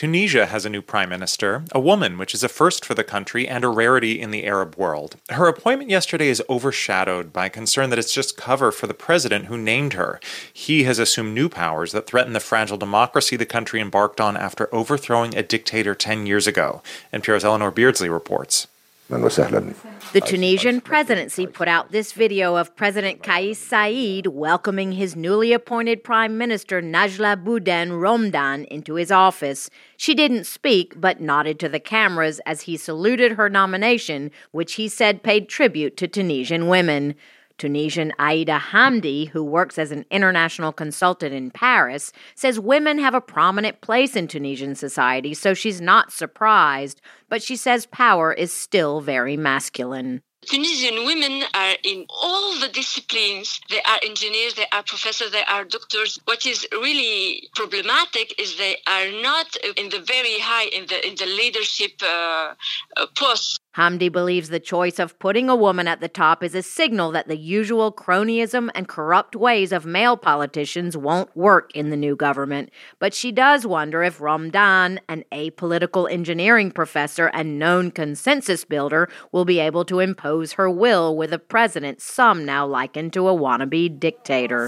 Tunisia has a new prime minister, a woman, which is a first for the country and a rarity in the Arab world. Her appointment yesterday is overshadowed by concern that it's just cover for the president who named her. He has assumed new powers that threaten the fragile democracy the country embarked on after overthrowing a dictator 10 years ago. NPR's Eleanor Beardsley reports. The Tunisian presidency put out this video of President Kais Saied welcoming his newly appointed Prime Minister Najla Bouden Romdan into his office. She didn't speak, but nodded to the cameras as he saluted her nomination, which he said paid tribute to Tunisian women. Tunisian Aida Hamdi, who works as an international consultant in Paris, says women have a prominent place in Tunisian society, so she's not surprised, but she says power is still very masculine. Tunisian women are in all the disciplines. They are engineers, they are professors, they are doctors. What is really problematic is they are not in the very high, in the leadership posts. Hamdi believes the choice of putting a woman at the top is a signal that the usual cronyism and corrupt ways of male politicians won't work in the new government. But she does wonder if Romdan, an apolitical engineering professor and known consensus builder, will be able to impose her will with a president some now likened to a wannabe dictator.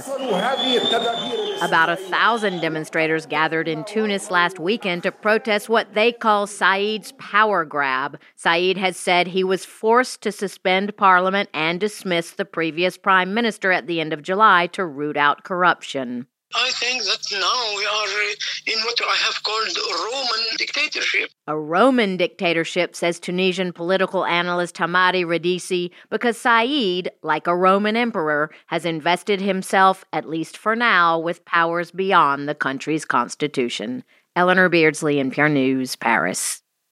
About 1,000 demonstrators gathered in Tunis last weekend to protest what they call Said's power grab. Said has said he was forced to suspend parliament and dismiss the previous prime minister at the end of July to root out corruption. I think that now we are in what I have called a Roman dictatorship. A Roman dictatorship, says Tunisian political analyst Hamadi Radisi, because Said, like a Roman emperor, has invested himself, at least for now, with powers beyond the country's constitution. Eleanor Beardsley, NPR News, Paris.